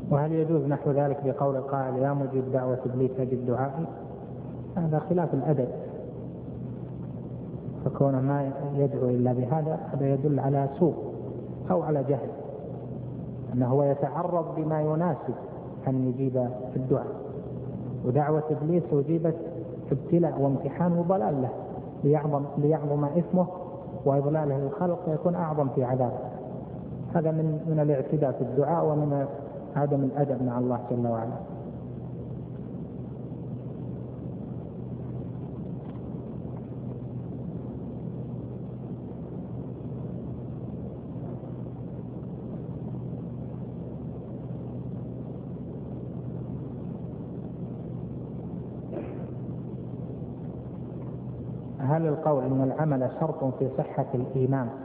وهل يجوز نحو ذلك بقول القائل يا مجيب دعوة إبليس أجب دعائي؟ هذا خلاف الأدب، فكونه ما يدعو إلا بهذا هذا يدل على سوء أو على جهل، أنه هو يتعرض بما يناسب أن يجيب الدعاء. ودعوة إبليس أجيبت ابتلاء وامتحان وضلال له ليعظم إثمه وإضلاله للخلق يكون أعظم في عذابه. هذا من الاعتداء في الدعاء ومن عدم الأدب مع الله جل وعلا. هل القول إن العمل شرط في صحة الإيمان